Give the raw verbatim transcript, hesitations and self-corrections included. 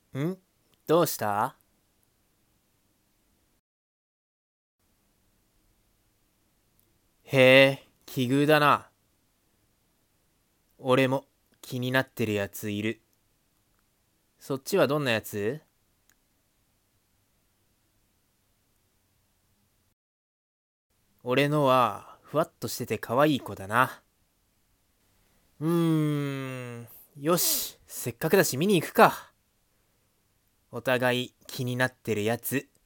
んどうした？へえ、奇遇だな。俺も気になってるやついる。そっちはどんなやつ？俺のはふわっとしてて可愛い子だな。うーん、よし、せっかくだし見に行くか。お互い気になってるやつ